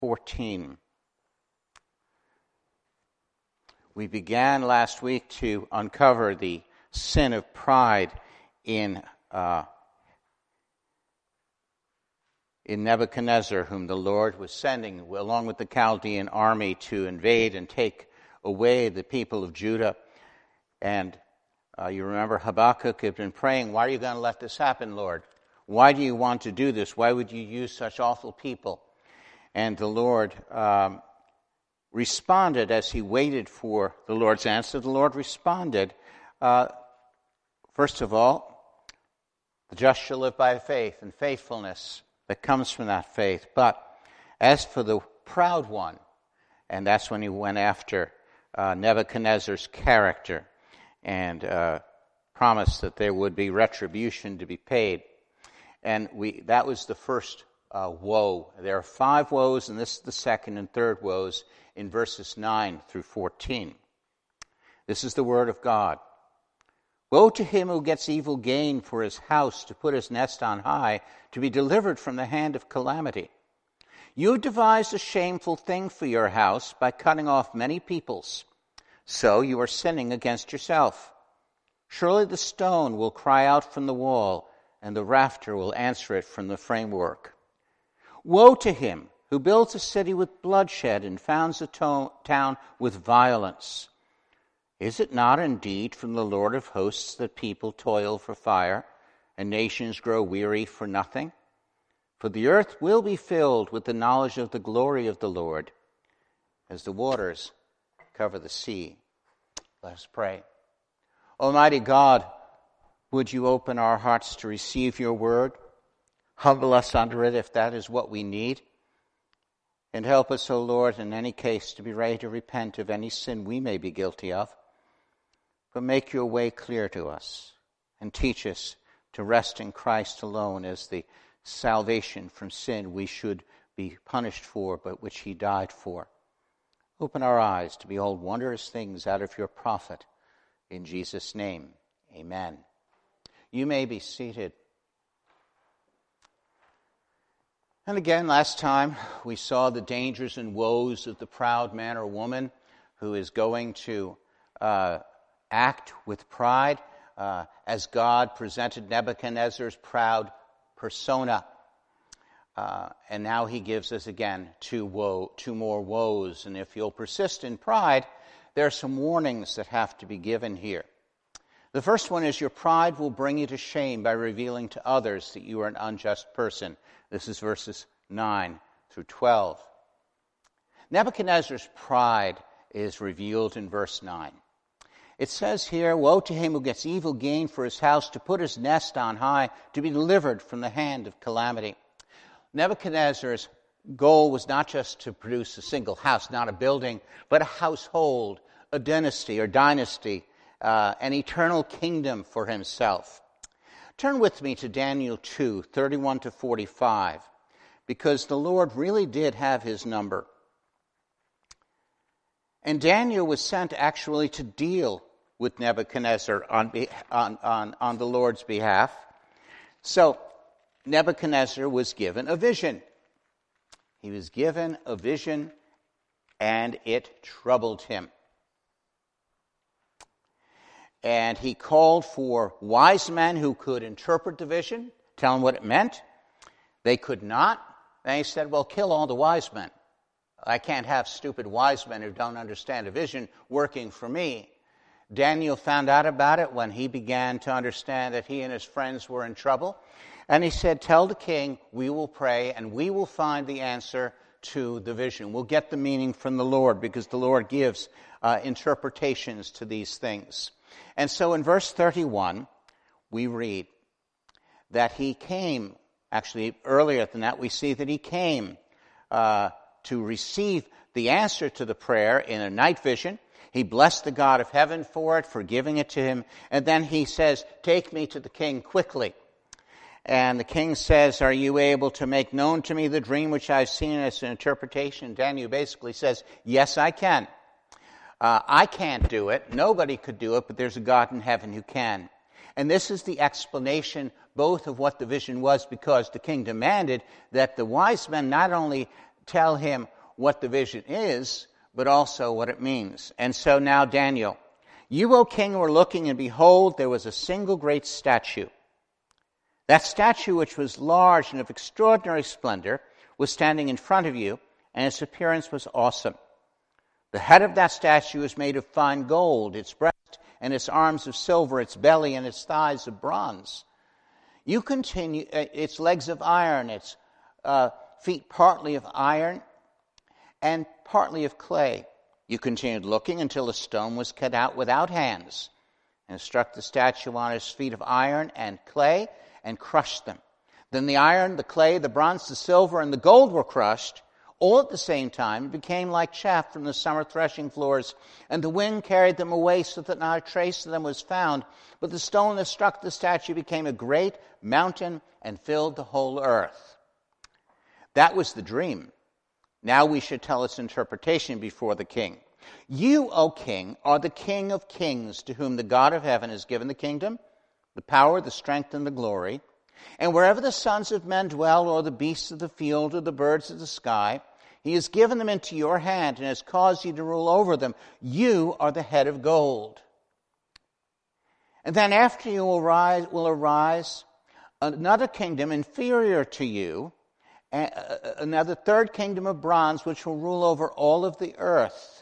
14. We began last week to uncover the sin of pride in Nebuchadnezzar, whom the Lord was sending along with the Chaldean army to invade and take away the people of Judah. And you remember Habakkuk had been praying, why are you going to let this happen, Lord? Why do you want to do this? Why would you use such awful people? And the Lord responded as he waited for the Lord's answer. The Lord responded, first of all, the just shall live by faith and faithfulness that comes from that faith. But as for the proud one, and that's when he went after Nebuchadnezzar's character and promised that there would be retribution to be paid. And that was the first woe. There are 5 woes, and this is the second and third woes in verses 9 through 14. This is the word of God. Woe to him who gets evil gain for his house, to put his nest on high, to be delivered from the hand of calamity. You devised a shameful thing for your house by cutting off many peoples. So you are sinning against yourself. Surely the stone will cry out from the wall, and the rafter will answer it from the framework. Woe to him who builds a city with bloodshed and founds a town with violence. Is it not indeed from the Lord of hosts that people toil for fire, and nations grow weary for nothing? For the earth will be filled with the knowledge of the glory of the Lord, as the waters cover the sea. Let us pray. Almighty God, would you open our hearts to receive your word? Humble us under it if that is what we need. And help us, O Lord, in any case to be ready to repent of any sin we may be guilty of. But make your way clear to us and teach us to rest in Christ alone as the salvation from sin we should be punished for, but which he died for. Open our eyes to behold wondrous things out of your prophet. In Jesus' name, amen. You may be seated. And again, last time we saw the dangers and woes of the proud man or woman who is going to act with pride as God presented Nebuchadnezzar's proud persona. And now he gives us again 2 more woes. And if you'll persist in pride, there are some warnings that have to be given here. The first one is your pride will bring you to shame by revealing to others that you are an unjust person. This is verses 9 through 12. Nebuchadnezzar's pride is revealed in verse 9. It says here, woe to him who gets evil gain for his house, to put his nest on high, to be delivered from the hand of calamity. Nebuchadnezzar's goal was not just to produce a single house, not a building, but a household, a dynasty, an eternal kingdom for himself. Turn with me to Daniel 2, 31 to 45, because the Lord really did have his number. And Daniel was sent actually to deal with Nebuchadnezzar on the Lord's behalf. So Nebuchadnezzar was given a vision. He was given a vision, and it troubled him. And he called for wise men who could interpret the vision, tell him what it meant. They could not. And he said, well, kill all the wise men. I can't have stupid wise men who don't understand a vision working for me. Daniel found out about it when he began to understand that he and his friends were in trouble. And he said, tell the king, we will pray, and we will find the answer to the vision. We'll get the meaning from the Lord, because the Lord gives interpretations to these things. And so in verse 31, we read that he came, actually earlier than that, we see that he came to receive the answer to the prayer in a night vision. He blessed the God of heaven for it, for giving it to him. And then he says, take me to the king quickly. And the king says, are you able to make known to me the dream which I've seen as an interpretation? Daniel basically says, yes, I can. I can't do it. Nobody could do it, but there's a God in heaven who can. And this is the explanation both of what the vision was, because the king demanded that the wise men not only tell him what the vision is, but also what it means. And so now Daniel, you, O king, were looking, and behold, there was a single great statue. That statue, which was large and of extraordinary splendor, was standing in front of you, and its appearance was awesome. The head of that statue was made of fine gold, its breast and its arms of silver, its belly and its thighs of bronze. You continue, its legs of iron, its feet partly of iron and partly of clay. You continued looking until the stone was cut out without hands, and struck the statue on its feet of iron and clay, and crushed them. Then the iron, the clay, the bronze, the silver, and the gold were crushed, all at the same time. It became like chaff from the summer threshing floors, and the wind carried them away so that not a trace of them was found. But the stone that struck the statue became a great mountain and filled the whole earth. That was the dream. Now we should tell its interpretation before the king. You, O king, are the King of kings, to whom the God of heaven has given the kingdom, the power, the strength, and the glory. And wherever the sons of men dwell, or the beasts of the field, or the birds of the sky, he has given them into your hand, and has caused you to rule over them. You are the head of gold. And then after you will arise another kingdom inferior to you, another third kingdom of bronze, which will rule over all of the earth.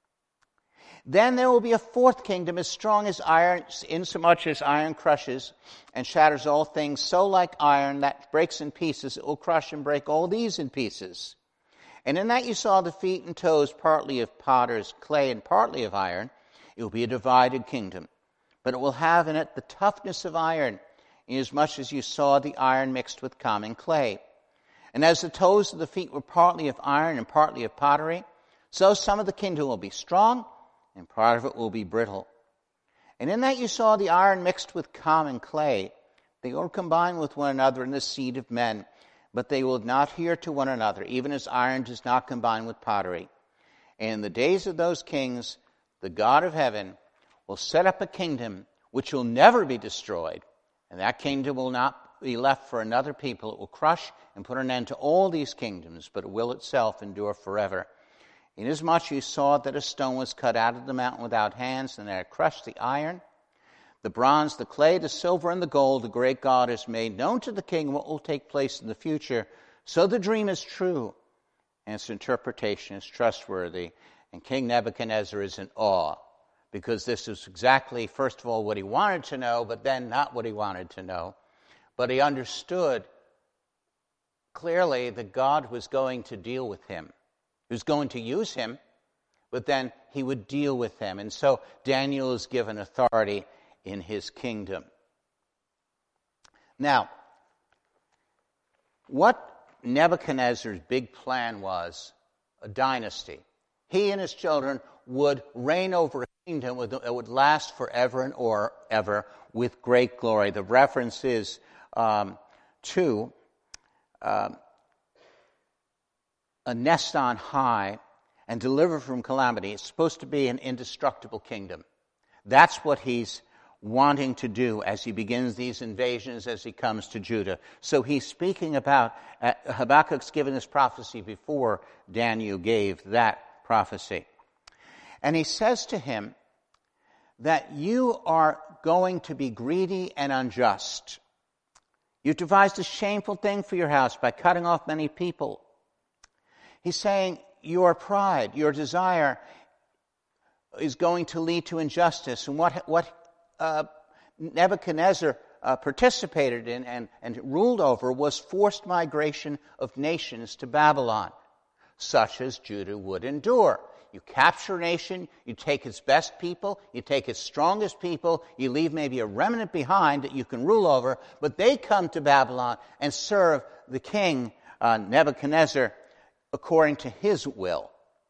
Then there will be a fourth kingdom as strong as iron, insomuch as iron crushes and shatters all things, so like iron that breaks in pieces, it will crush and break all these in pieces. And in that you saw the feet and toes, partly of potter's clay and partly of iron. It will be a divided kingdom, but it will have in it the toughness of iron, inasmuch as you saw the iron mixed with common clay. And as the toes of the feet were partly of iron and partly of pottery, so some of the kingdom will be strong, and part of it will be brittle. And in that you saw the iron mixed with common clay. They will combine with one another in the seed of men, but they will not hear to one another, even as iron does not combine with pottery. And in the days of those kings, the God of heaven will set up a kingdom which will never be destroyed, and that kingdom will not be left for another people. It will crush and put an end to all these kingdoms, but it will itself endure forever. Inasmuch you saw that a stone was cut out of the mountain without hands, and that it crushed the iron, the bronze, the clay, the silver, and the gold, the great God has made known to the king what will take place in the future. So the dream is true, and its interpretation is trustworthy. And King Nebuchadnezzar is in awe, because this is exactly, first of all, what he wanted to know, but then not what he wanted to know. But he understood clearly that God was going to deal with him. He was going to use him, but then he would deal with him. And so Daniel is given authority in his kingdom. Now, what Nebuchadnezzar's big plan was, a dynasty. He and his children would reign over a kingdom that would last forever and ever with great glory. The reference is to a nest on high and deliver from calamity. It's supposed to be an indestructible kingdom. That's what he's wanting to do as he begins these invasions, as he comes to Judah. So he's speaking about, Habakkuk's given this prophecy before Daniel gave that prophecy. And he says to him that you are going to be greedy and unjust. You've devised a shameful thing for your house by cutting off many people. He's saying your pride, your desire is going to lead to injustice. And what Nebuchadnezzar participated in and ruled over was forced migration of nations to Babylon, such as Judah would endure. You capture a nation, you take its best people, you take its strongest people, you leave maybe a remnant behind that you can rule over, but they come to Babylon and serve the king, Nebuchadnezzar, according to his will.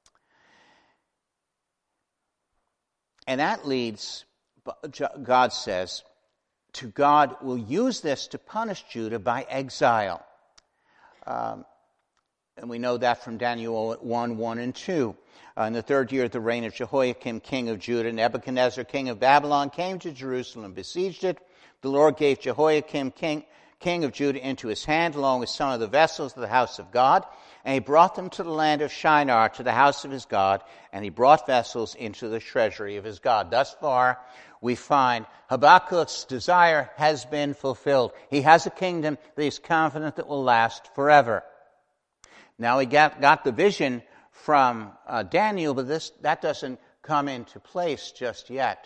And that leads, God says, to God will use this to punish Judah by exile. And we know that from Daniel 1 and 2. In the third year of the reign of Jehoiakim, king of Judah, Nebuchadnezzar, king of Babylon, came to Jerusalem and besieged it. The Lord gave Jehoiakim, king king of Judah, into his hand, along with some of the vessels of the house of God. And he brought them to the land of Shinar, to the house of his God, and he brought vessels into the treasury of his God. Thus far, we find Habakkuk's desire has been fulfilled. He has a kingdom that he's confident that will last forever. Now he got the vision from Daniel, but that doesn't come into place just yet.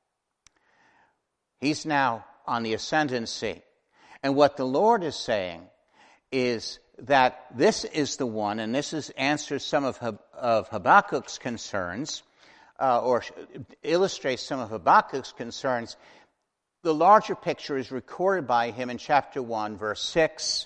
He's now on the ascendancy. And what the Lord is saying is that this is the one, and this answers some of Habakkuk's concerns, or illustrates some of Habakkuk's concerns. The larger picture is recorded by him in chapter 1, verse 6.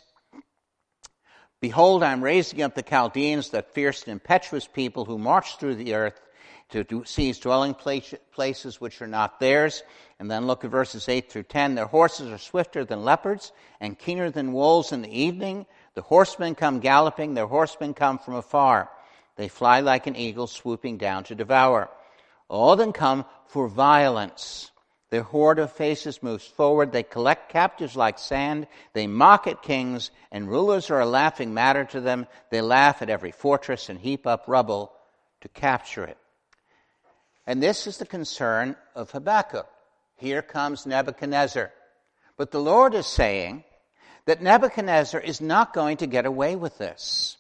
Behold, I am raising up the Chaldeans, that fierce and impetuous people who march through the earth to seize dwelling places which are not theirs. And then look at verses 8 through 10. Their horses are swifter than leopards and keener than wolves in the evening. The horsemen come galloping, their horsemen come from afar. They fly like an eagle swooping down to devour. All of them come for violence. Their horde of faces moves forward. They collect captives like sand. They mock at kings, and rulers are a laughing matter to them. They laugh at every fortress and heap up rubble to capture it. And this is the concern of Habakkuk. Here comes Nebuchadnezzar. But the Lord is saying that Nebuchadnezzar is not going to get away with this.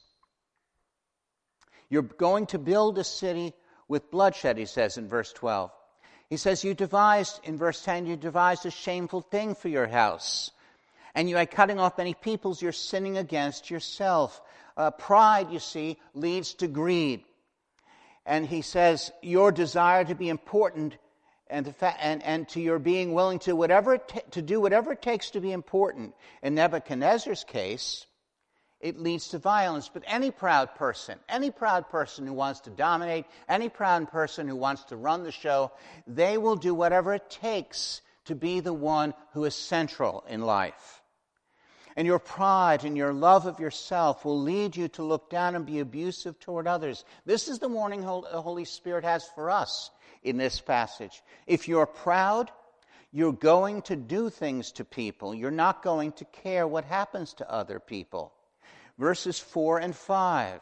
You're going to build a city with bloodshed, he says in verse 12. He says, in verse 10, you devised a shameful thing for your house. And you, by cutting off many peoples, you're sinning against yourself. Pride, you see, leads to greed. And he says, your desire to be important and to your being willing to do whatever it takes to be important. In Nebuchadnezzar's case, it leads to violence. But any proud person who wants to dominate, any proud person who wants to run the show, they will do whatever it takes to be the one who is central in life. And your pride and your love of yourself will lead you to look down and be abusive toward others. This is the warning the Holy Spirit has for us in this passage. If you're proud, you're going to do things to people. You're not going to care what happens to other people. Verses 4 and 5,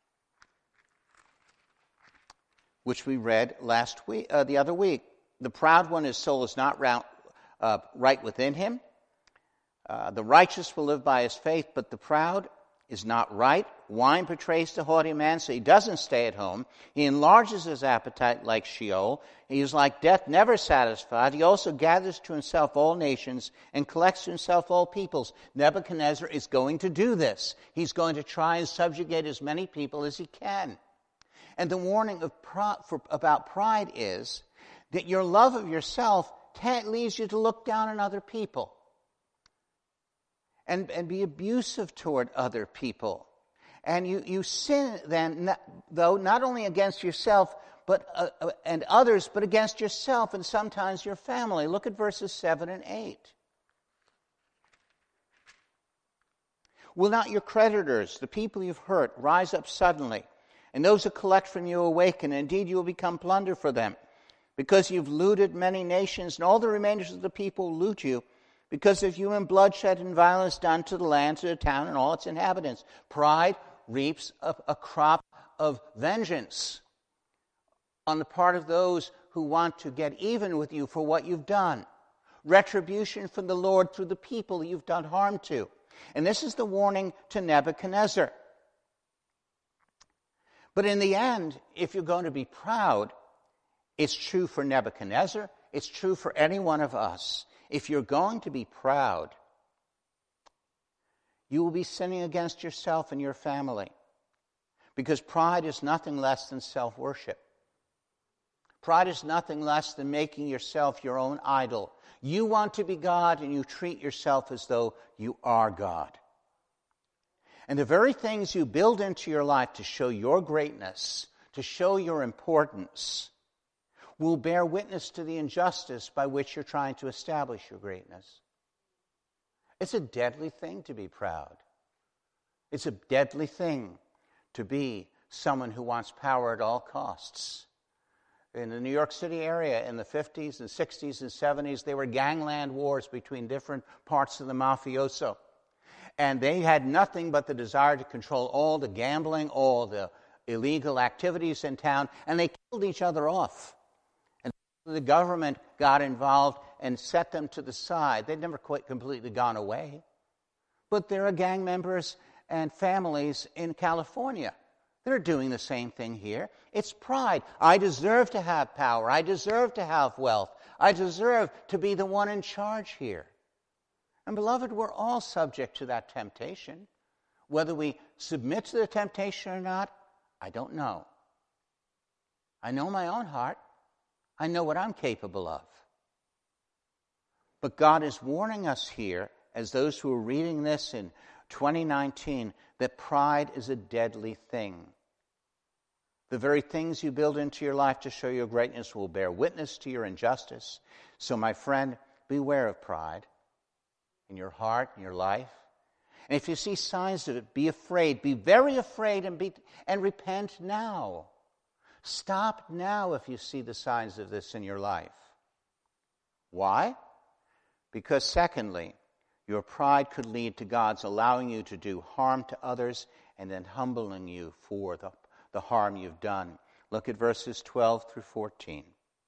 which we read the other week. The proud one, his soul is not right within him. The righteous will live by his faith, but the proud is not right. Wine betrays the haughty man, so he doesn't stay at home. He enlarges his appetite like Sheol. He is like death, never satisfied. He also gathers to himself all nations and collects to himself all peoples. Nebuchadnezzar is going to do this. He's going to try and subjugate as many people as he can. And the warning about pride is that your love of yourself leads you to look down on other people and be abusive toward other people. And you sin then, though, not only against yourself and others, but against yourself and sometimes your family. Look at verses 7 and 8. Will not your creditors, the people you've hurt, rise up suddenly, and those who collect from you awaken? Indeed, you will become plunder for them, because you've looted many nations, and all the remainders of the people loot you, because of human bloodshed and violence done to the land, to the town, and all its inhabitants. Pride reaps a crop of vengeance on the part of those who want to get even with you for what you've done. Retribution from the Lord through the people you've done harm to. And this is the warning to Nebuchadnezzar. But in the end, if you're going to be proud, it's true for Nebuchadnezzar, it's true for any one of us. If you're going to be proud, you will be sinning against yourself and your family. Because pride is nothing less than self-worship. Pride is nothing less than making yourself your own idol. You want to be God, and you treat yourself as though you are God. And the very things you build into your life to show your greatness, to show your importance, will bear witness to the injustice by which you're trying to establish your greatness. It's a deadly thing to be proud. It's a deadly thing to be someone who wants power at all costs. In the New York City area in the 50s and 60s and 70s, there were gangland wars between different parts of the mafioso. And they had nothing but the desire to control all the gambling, all the illegal activities in town, and they killed each other off. And the government got involved and set them to the side. They'd never quite completely gone away. But there are gang members and families in California. They're doing the same thing here. It's pride. I deserve to have power. I deserve to have wealth. I deserve to be the one in charge here. And beloved, we're all subject to that temptation. Whether we submit to the temptation or not, I don't know. I know my own heart. I know what I'm capable of. But God is warning us here, as those who are reading this in 2019, that pride is a deadly thing. The very things you build into your life to show your greatness will bear witness to your injustice. So, my friend, beware of pride in your heart, in your life. And if you see signs of it, be afraid. Be very afraid and repent now. Stop now if you see the signs of this in your life. Why? Because secondly, your pride could lead to God's allowing you to do harm to others and then humbling you for the harm you've done. Look at verses 12 through 14.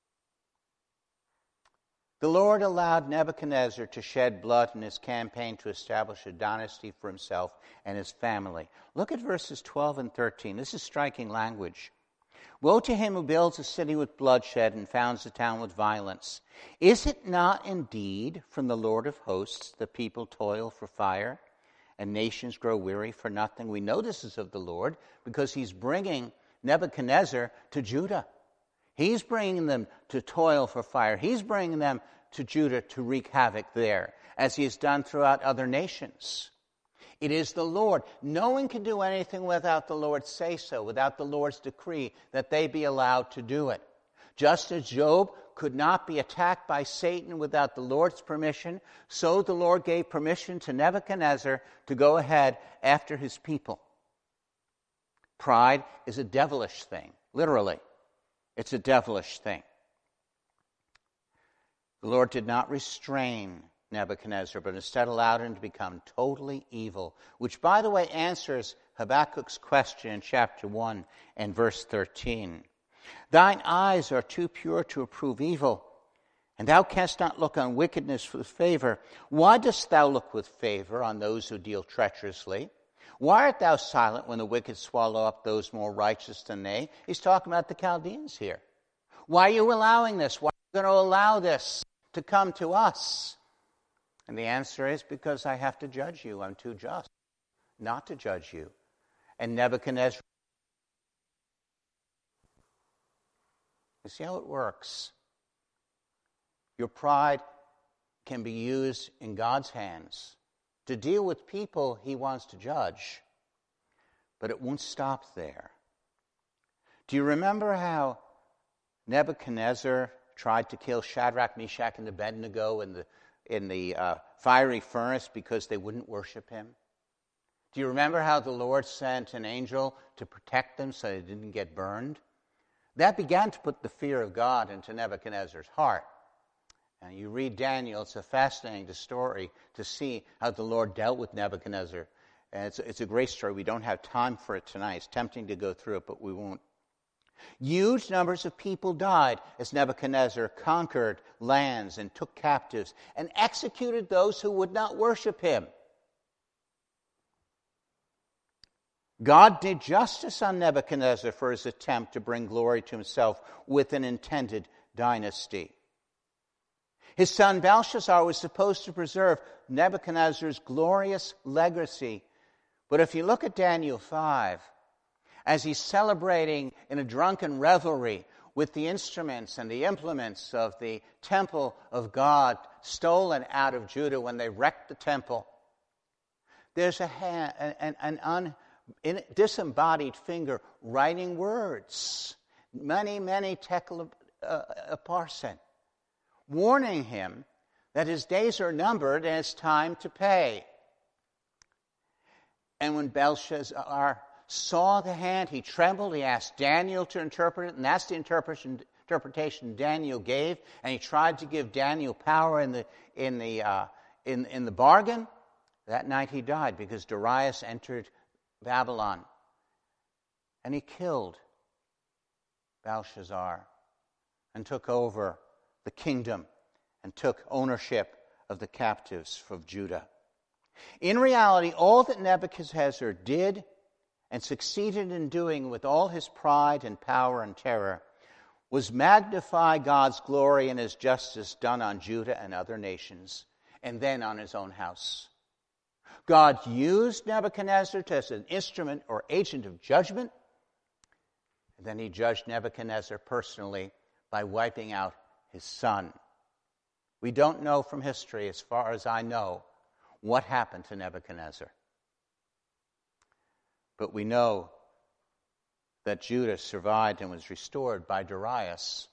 The Lord allowed Nebuchadnezzar to shed blood in his campaign to establish a dynasty for himself and his family. Look at verses 12 and 13. This is striking language. Woe to him who builds a city with bloodshed and founds a town with violence. Is it not indeed from the Lord of hosts that people toil for fire and nations grow weary for nothing? We know this is of the Lord because he's bringing Nebuchadnezzar to Judah. He's bringing them to toil for fire. He's bringing them to Judah to wreak havoc there, as he has done throughout other nations. It is the Lord. No one can do anything without the Lord's say-so, without the Lord's decree that they be allowed to do it. Just as Job could not be attacked by Satan without the Lord's permission, so the Lord gave permission to Nebuchadnezzar to go ahead after his people. Pride is a devilish thing, literally. It's a devilish thing. The Lord did not restrain Nebuchadnezzar, but instead allowed him to become totally evil, which, by the way, answers Habakkuk's question in chapter 1 and verse 13. Thine eyes are too pure to approve evil, and thou canst not look on wickedness with favor. Why dost thou look with favor on those who deal treacherously? Why art thou silent when the wicked swallow up those more righteous than they? He's talking about the Chaldeans here. Why are you allowing this? Why are you going to allow this to come to us? And the answer is because I have to judge you. I'm too just not to judge you. And Nebuchadnezzar, you see how it works. Your pride can be used in God's hands to deal with people he wants to judge, but it won't stop there. Do you remember how Nebuchadnezzar tried to kill Shadrach, Meshach, and Abednego in the fiery furnace because they wouldn't worship him? Do you remember how the Lord sent an angel to protect them so they didn't get burned? That began to put the fear of God into Nebuchadnezzar's heart. And you read Daniel, it's a fascinating story to see how the Lord dealt with Nebuchadnezzar. And it's a great story. We don't have time for it tonight. It's tempting to go through it, but we won't. Huge numbers of people died as Nebuchadnezzar conquered lands and took captives and executed those who would not worship him. God did justice on Nebuchadnezzar for his attempt to bring glory to himself with an intended dynasty. His son Belshazzar was supposed to preserve Nebuchadnezzar's glorious legacy. But if you look at Daniel 5, as he's celebrating in a drunken revelry with the instruments and the implements of the temple of God stolen out of Judah when they wrecked the temple, there's an disembodied finger writing words, many tekel parsin, warning him that his days are numbered and it's time to pay. And when Belshazzar saw the hand, he trembled. He asked Daniel to interpret it, and that's the interpretation interpretation Daniel gave, and he tried to give Daniel power in the bargain, that night he died because Darius entered Babylon, and he killed Belshazzar and took over the kingdom and took ownership of the captives of Judah. In reality, all that Nebuchadnezzar did and succeeded in doing with all his pride and power and terror was magnify God's glory and his justice done on Judah and other nations, and then on his own house. God used Nebuchadnezzar as an instrument or agent of judgment, and then he judged Nebuchadnezzar personally by wiping out his son. We don't know from history, as far as I know, what happened to Nebuchadnezzar. But we know that Judah survived and was restored by Darius.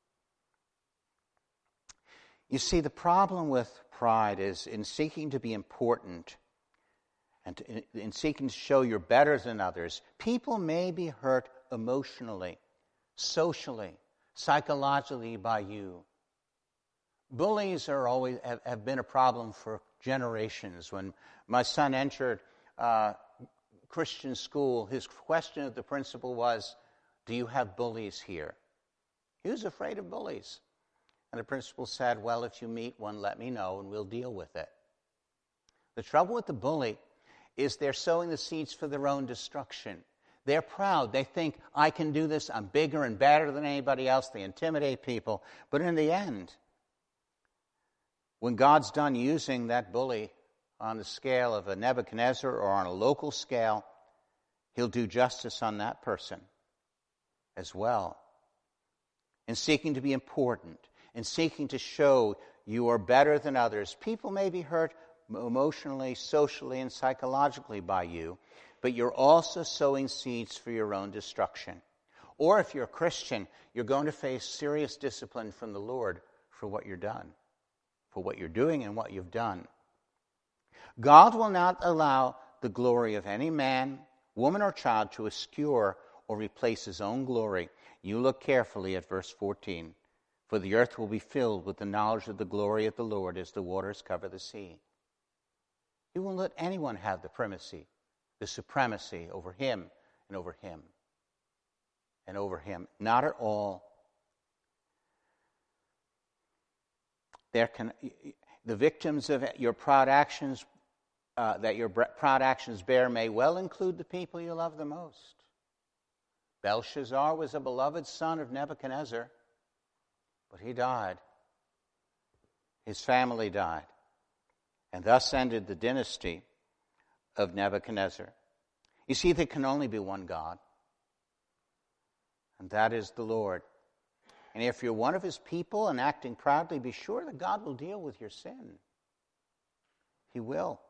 You see, the problem with pride is in seeking to be important and in seeking to show you're better than others, people may be hurt emotionally, socially, psychologically by you. Bullies have been a problem for generations. When my son entered Christian school, his question of the principal was, "Do you have bullies here?" He was afraid of bullies. And the principal said, "Well, if you meet one, let me know and we'll deal with it." The trouble with the bully is they're sowing the seeds for their own destruction. They're proud. They think, I can do this. I'm bigger and better than anybody else. They intimidate people. But in the end, when God's done using that bully on the scale of a Nebuchadnezzar or on a local scale, he'll do justice on that person as well. In seeking to be important, in seeking to show you are better than others, people may be hurt emotionally, socially, and psychologically by you, but you're also sowing seeds for your own destruction. Or if you're a Christian, you're going to face serious discipline from the Lord for what you're done, for what you're doing and what you've done. God will not allow the glory of any man, woman, or child to obscure or replace his own glory. You look carefully at verse 14. For the earth will be filled with the knowledge of the glory of the Lord as the waters cover the sea. He won't let anyone have the primacy, the supremacy over him and over him and over him. Not at all. The victims of your proud actions that your proud actions bear may well include the people you love the most. Belshazzar was a beloved son of Nebuchadnezzar, but he died. His family died. And thus ended the dynasty of Nebuchadnezzar. You see, there can only be one God, and that is the Lord. And if you're one of his people and acting proudly, be sure that God will deal with your sin. He will.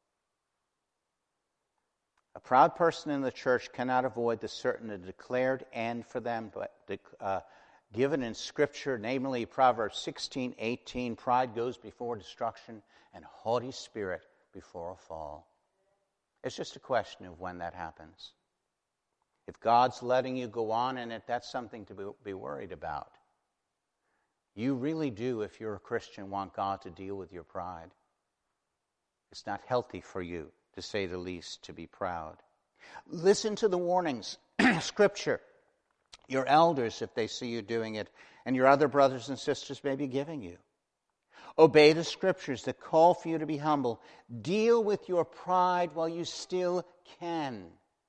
A proud person in the church cannot avoid the certain and declared end for them, but given in Scripture, namely Proverbs 16:18, pride goes before destruction and haughty spirit before a fall. It's just a question of when that happens. If God's letting you go on in it, that's something to be worried about. You really do, if you're a Christian, want God to deal with your pride. It's not healthy for you, to say the least, to be proud. Listen to the warnings, Scripture, your elders, if they see you doing it, and your other brothers and sisters may be giving you. Obey the Scriptures that call for you to be humble. Deal with your pride while you still can.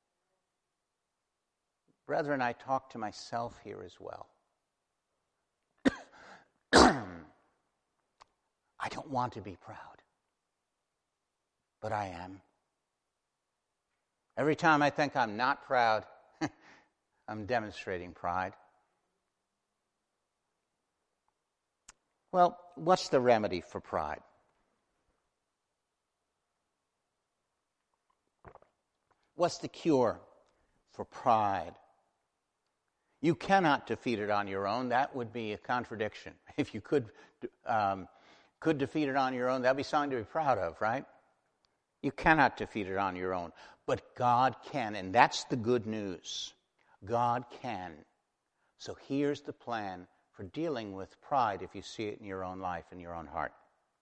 Brethren, I talk to myself here as well. I don't want to be proud, but I am. Every time I think I'm not proud, I'm demonstrating pride. Well, what's the remedy for pride? What's the cure for pride? You cannot defeat it on your own. That would be a contradiction. If you could defeat it on your own, that would be something to be proud of, right? You cannot defeat it on your own. But God can, and that's the good news. God can. So here's the plan for dealing with pride if you see it in your own life, in your own heart.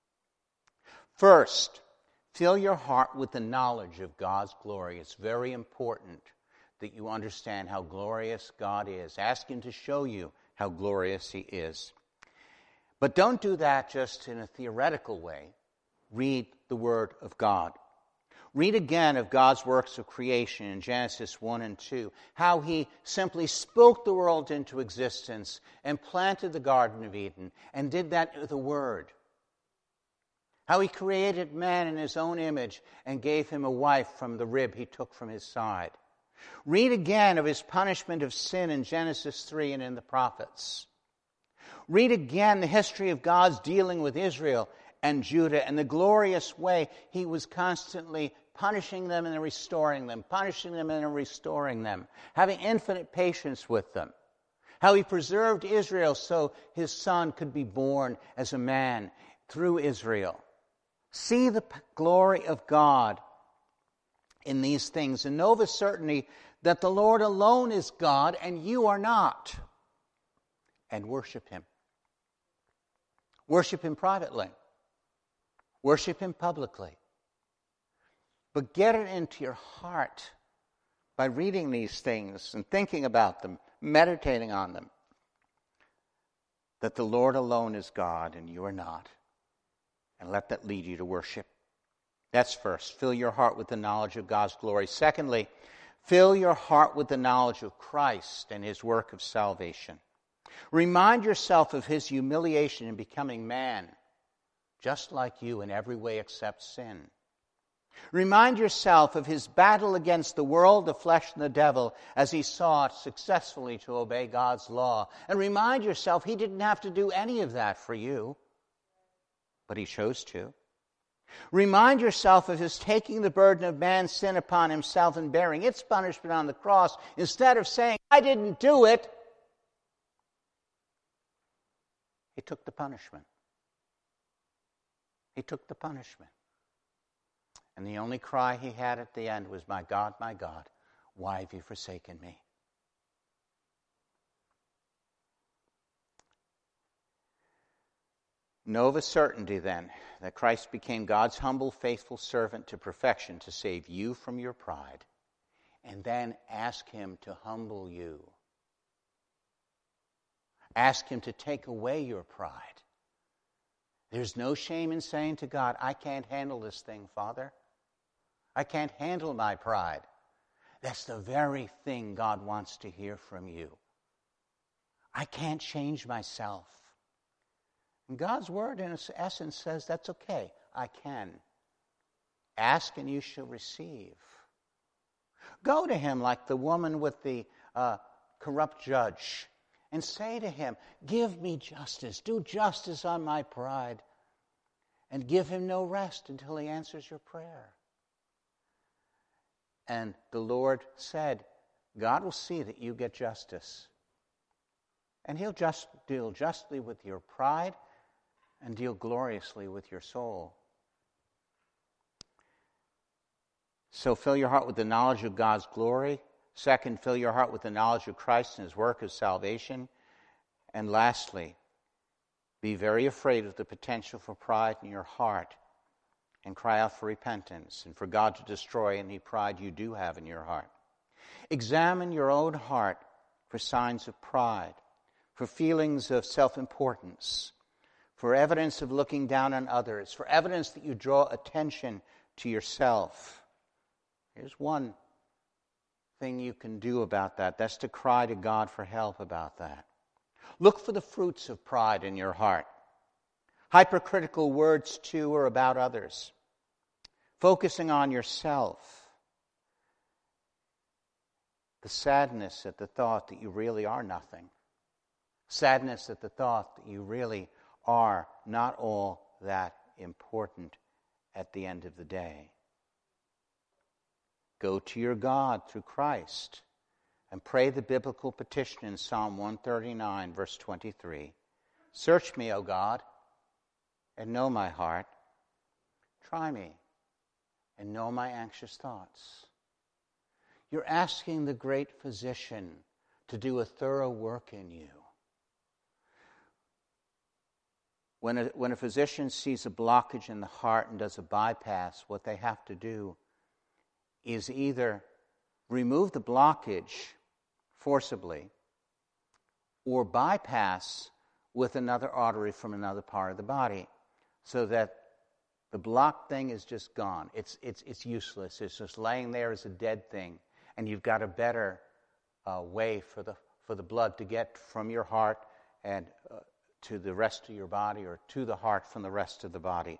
First, fill your heart with the knowledge of God's glory. It's very important that you understand how glorious God is. Ask Him to show you how glorious He is. But don't do that just in a theoretical way. Read the Word of God. Read again of God's works of creation in Genesis 1 and 2, how He simply spoke the world into existence and planted the Garden of Eden and did that with a word. How He created man in His own image and gave him a wife from the rib He took from his side. Read again of His punishment of sin in Genesis 3 and in the prophets. Read again the history of God's dealing with Israel and Judah and the glorious way He was constantly punishing them and restoring them, punishing them and restoring them, having infinite patience with them. How He preserved Israel so His Son could be born as a man through Israel. See the glory of God in these things and know with certainty that the Lord alone is God and you are not. And worship Him. Worship Him privately. Worship Him publicly. But get it into your heart by reading these things and thinking about them, meditating on them, that the Lord alone is God and you are not. And let that lead you to worship. That's first. Fill your heart with the knowledge of God's glory. Secondly, fill your heart with the knowledge of Christ and His work of salvation. Remind yourself of His humiliation in becoming man, just like you in every way except sin. Remind yourself of His battle against the world, the flesh, and the devil as He sought successfully to obey God's law. And remind yourself He didn't have to do any of that for you, but He chose to. Remind yourself of His taking the burden of man's sin upon Himself and bearing its punishment on the cross instead of saying, I didn't do it. He took the punishment. He took the punishment. And the only cry He had at the end was, my God, why have you forsaken me? Know with certainty then that Christ became God's humble, faithful servant to perfection to save you from your pride. And then ask Him to humble you. Ask Him to take away your pride. There's no shame in saying to God, I can't handle this thing, Father. I can't handle my pride. That's the very thing God wants to hear from you. I can't change myself. And God's Word, in its essence, says that's okay. I can. Ask and you shall receive. Go to Him like the woman with the corrupt judge and say to Him, give me justice. Do justice on my pride. And give Him no rest until He answers your prayer. And the Lord said, God will see that you get justice. And He'll just deal justly with your pride and deal gloriously with your soul. So fill your heart with the knowledge of God's glory. Second, fill your heart with the knowledge of Christ and His work of salvation. And lastly, be very afraid of the potential for pride in your heart and cry out for repentance and for God to destroy any pride you do have in your heart. Examine your own heart for signs of pride, for feelings of self-importance, for evidence of looking down on others, for evidence that you draw attention to yourself. Here's one thing you can do about that. That's to cry to God for help about that. Look for the fruits of pride in your heart. Hypercritical words to or about others. Focusing on yourself. The sadness at the thought that you really are nothing. Sadness at the thought that you really are not all that important at the end of the day. Go to your God through Christ and pray the biblical petition in Psalm 139, verse 23. Search me, O God, and know my heart. Try me and know my anxious thoughts. You're asking the great physician to do a thorough work in you. When a physician sees a blockage in the heart and does a bypass, what they have to do is either remove the blockage forcibly or bypass with another artery from another part of the body so that the blocked thing is just gone. It's useless. It's just laying there as a dead thing, and you've got a better way for the blood to get from your heart and to the rest of your body, or to the heart from the rest of the body.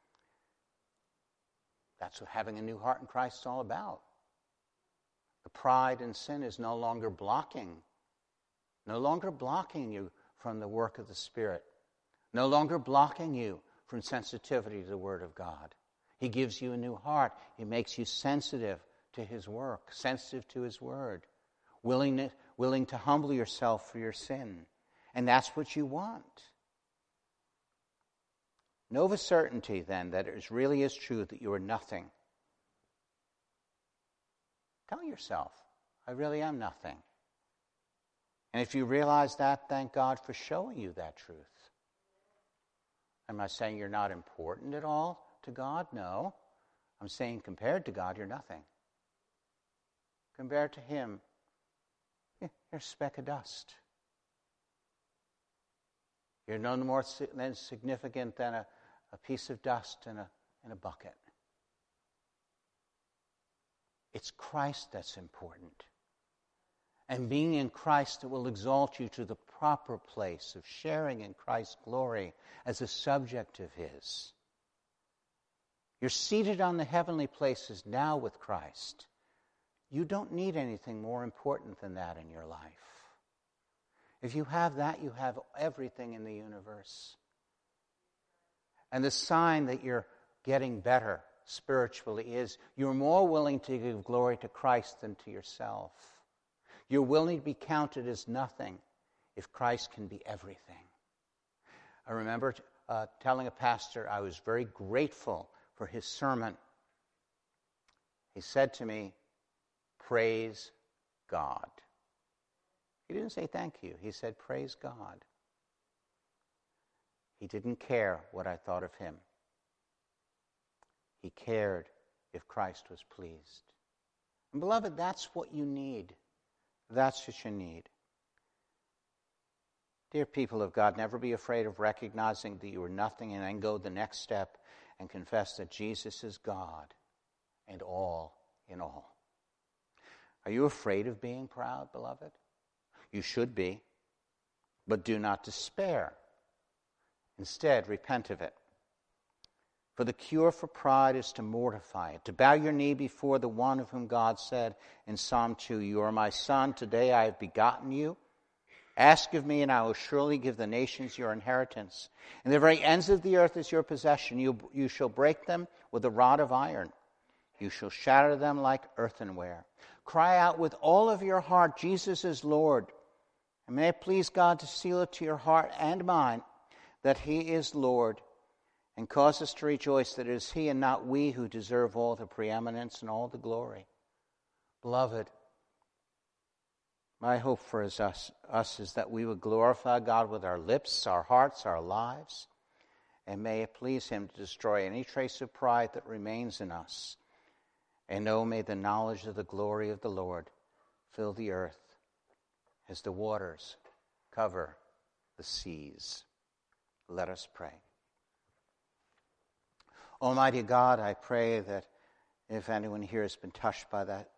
That's what having a new heart in Christ is all about. The pride and sin is no longer blocking you from the work of the Spirit, no longer blocking you from sensitivity to the Word of God. He gives you a new heart. He makes you sensitive to His work, sensitive to His Word, willing to humble yourself for your sin. And that's what you want. Know with certainty, then, that it really is true that you are nothing. Tell yourself, I really am nothing. And if you realize that, thank God for showing you that truth. Am I saying you're not important at all to God? No. I'm saying compared to God, you're nothing. Compared to Him, you're a speck of dust. You're no more significant than a piece of dust in a bucket. It's Christ that's important. And being in Christ, it will exalt you to the proper place of sharing in Christ's glory as a subject of His. You're seated on the heavenly places now with Christ. You don't need anything more important than that in your life. If you have that, you have everything in the universe. And the sign that you're getting better spiritually is you're more willing to give glory to Christ than to yourself. You're willing to be counted as nothing if Christ can be everything. I remember telling a pastor I was very grateful for his sermon. He said to me, "Praise God." He didn't say thank you. He said, "Praise God." He didn't care what I thought of him. He cared if Christ was pleased. And beloved, that's what you need. That's what you need. Dear people of God, never be afraid of recognizing that you are nothing and then go the next step and confess that Jesus is God and all in all. Are you afraid of being proud, beloved? You should be, but do not despair. Instead, repent of it. For the cure for pride is to mortify it, to bow your knee before the one of whom God said in Psalm 2, "You are my son, today I have begotten you. Ask of me, and I will surely give the nations your inheritance. And the very ends of the earth is your possession. You shall break them with a rod of iron. You shall shatter them like earthenware. Cry out with all of your heart, Jesus is Lord. And may it please God to seal it to your heart and mine that He is Lord, and cause us to rejoice that it is He and not we who deserve all the preeminence and all the glory. Beloved, my hope for us is that we would glorify God with our lips, our hearts, our lives, and may it please Him to destroy any trace of pride that remains in us. And oh, may the knowledge of the glory of the Lord fill the earth as the waters cover the seas. Let us pray. Almighty God, I pray that if anyone here has been touched by that